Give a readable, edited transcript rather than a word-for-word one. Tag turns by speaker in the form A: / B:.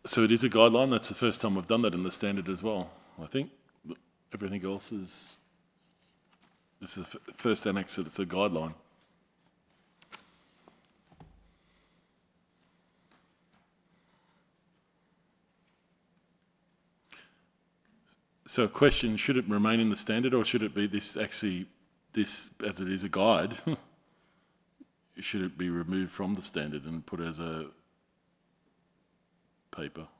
A: So it is a guideline. That's the first time we've done that in the standard as well. I think everything else is. This is the first annex that it's a guideline. So a question, should it remain in the standard or should it be this as it is a guide, should it be removed from the standard and put as a paper?